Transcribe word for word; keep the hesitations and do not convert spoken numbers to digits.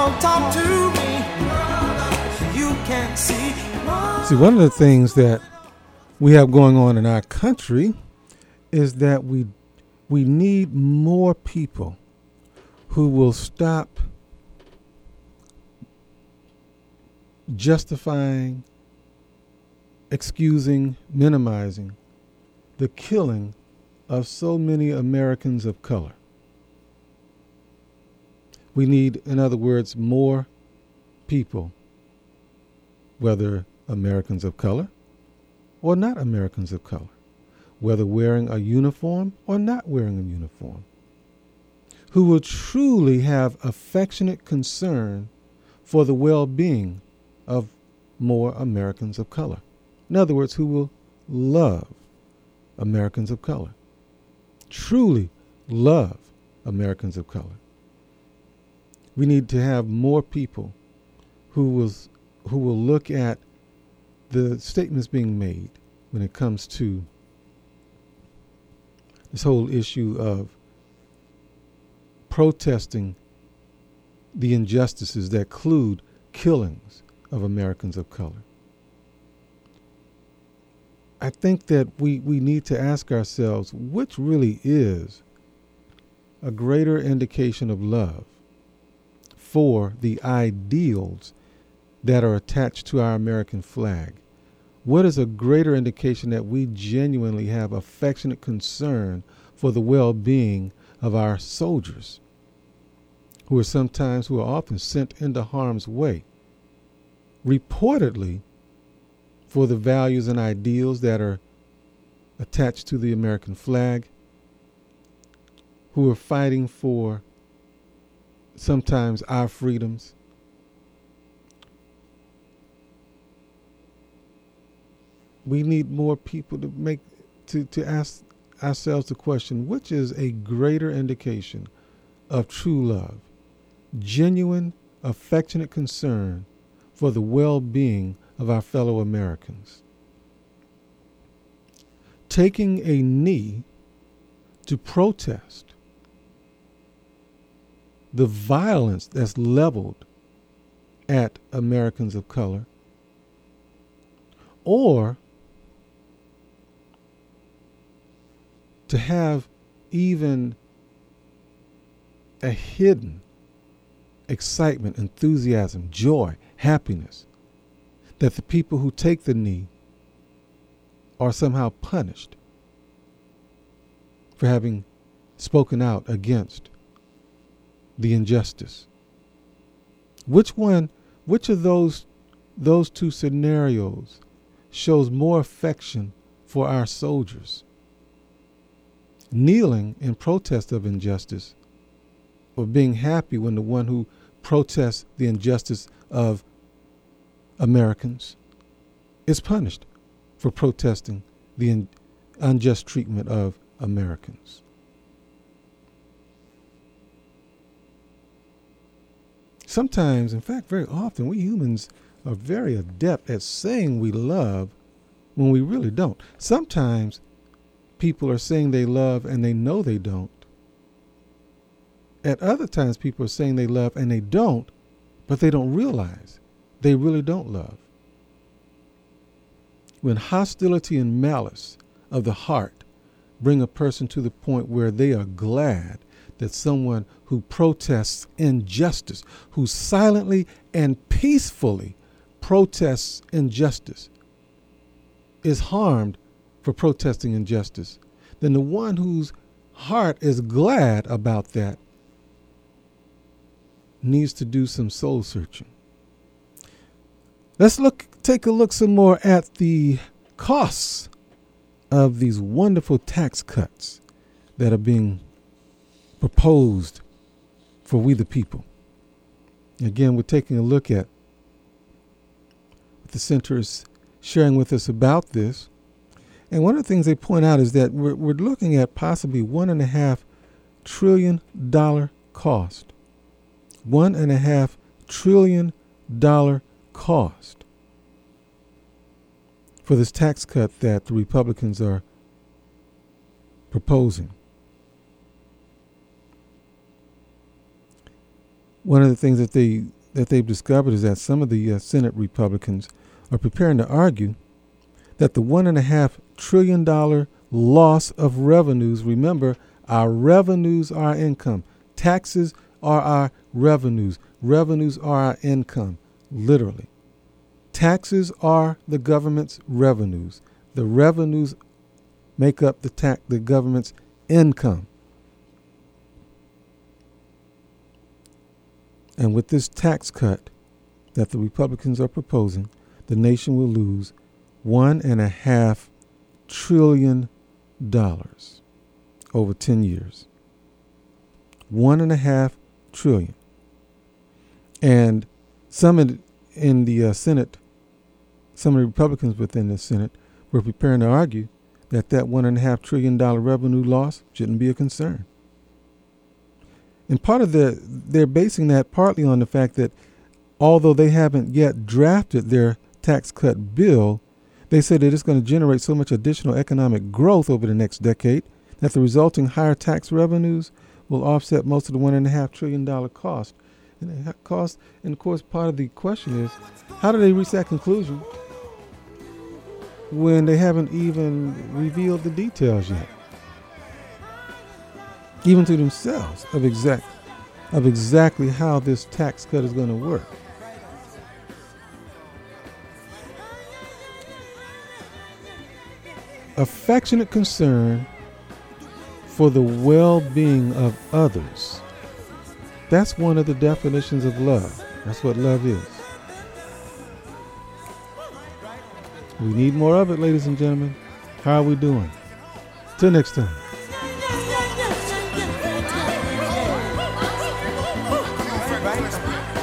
Don't talk to me. You can't see. See, one of the things that we have going on in our country is that we we need more people who will stop justifying, excusing, minimizing the killing of so many Americans of color. We need, in other words, more people, whether Americans of color or not Americans of color, whether wearing a uniform or not wearing a uniform, who will truly have affectionate concern for the well-being of more Americans of color. In other words, who will love Americans of color, truly love Americans of color. We need to have more people who will, who will look at the statements being made when it comes to this whole issue of protesting the injustices that include killings of Americans of color. I think that we, we need to ask ourselves, which really is a greater indication of love for the ideals that are attached to our American flag? What is a greater indication that we genuinely have affectionate concern for the well-being of our soldiers, who are sometimes, who are often sent into harm's way, reportedly for the values and ideals that are attached to the American flag, who are fighting for sometimes our freedoms? We need more people to make to, to ask ourselves the question, which is a greater indication of true love, genuine, affectionate concern for the well-being of our fellow Americans? Taking a knee to protest the violence that's leveled at Americans of color, or to have even a hidden excitement, enthusiasm, joy, happiness that the people who take the knee are somehow punished for having spoken out against the injustice. Which one, which of those those two scenarios shows more affection for our soldiers? Kneeling in protest of injustice, or being happy when the one who protests the injustice of Americans is punished for protesting the in, unjust treatment of Americans? Sometimes, in fact, very often, we humans are very adept at saying we love when we really don't. Sometimes people are saying they love and they know they don't. At other times, people are saying they love and they don't, but they don't realize they really don't love. When hostility and malice of the heart bring a person to the point where they are glad that someone who protests injustice, who silently and peacefully protests injustice, is harmed for protesting injustice, then the one whose heart is glad about that needs to do some soul searching. Let's look, take a look some more at the costs of these wonderful tax cuts that are being proposed for we the people. Again, we're taking a look at what the center is sharing with us about this. And one of the things they point out is that we're, we're looking at possibly one and a half trillion dollar cost. One and a half trillion dollar cost for this tax cut that the Republicans are proposing. One of the things that they that they've discovered is that some of the uh, Senate Republicans are preparing to argue that the one and a half trillion dollar loss of revenues, remember, our revenues are our income. Taxes are our revenues. Revenues are our income, literally. Taxes are the government's revenues. The revenues make up the tax, the government's income. And with this tax cut that the Republicans are proposing, the nation will lose one and a half trillion dollars over ten years. One and a half trillion. And some in, in the uh, Senate, some of the Republicans within the Senate were preparing to argue that that one and a half trillion dollar revenue loss shouldn't be a concern. And part of the, they're basing that partly on the fact that although they haven't yet drafted their tax cut bill, they say that it's going to generate so much additional economic growth over the next decade that the resulting higher tax revenues will offset most of the one and a half trillion dollar cost. And the cost, and of course, part of the question is, how do they reach that conclusion when they haven't even revealed the details yet, even to themselves, of exact of exactly how this tax cut is going to work? Affectionate concern for the well-being of others. That's one of the definitions of love. That's what love is. We need more of it, ladies and gentlemen. How are we doing? Till next time. Everybody.